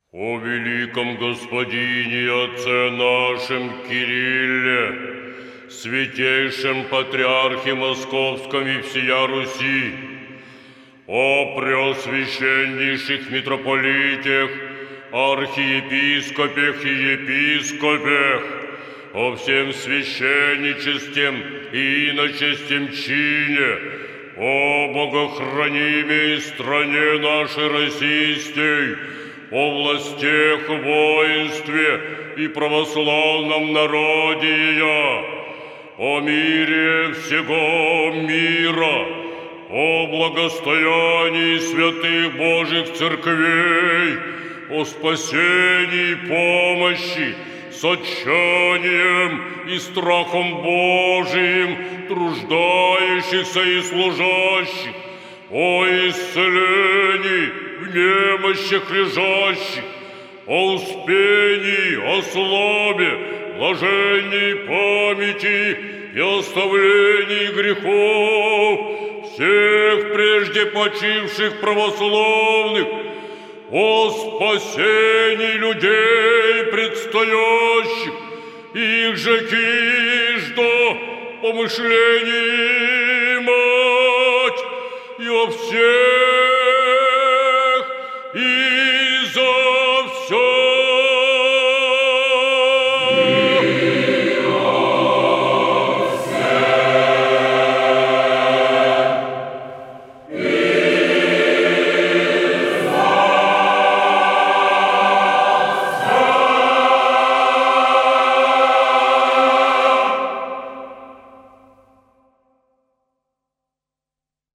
О великом Господине и Отце нашем Кирилле, святейшем Патриархе Московском и всея Руси, о преосвященнейших митрополитах, архиепископах и епископах, о всем священничестве и иночестем чине, о богохранимой стране нашей российской, о властях, воинстве и православном народе ее, о мире всего мира, о благостоянии святых Божьих церквей, о спасении и помощи, с отчаянием и страхом Божиим труждающихся и служащих, о исцелении в немощах лежащих, о успении, о славе, блаженней памяти и оставлении грехов всех прежде почивших православных, о спасении людей предстоящих, их же киждо помышлений мать, и о всех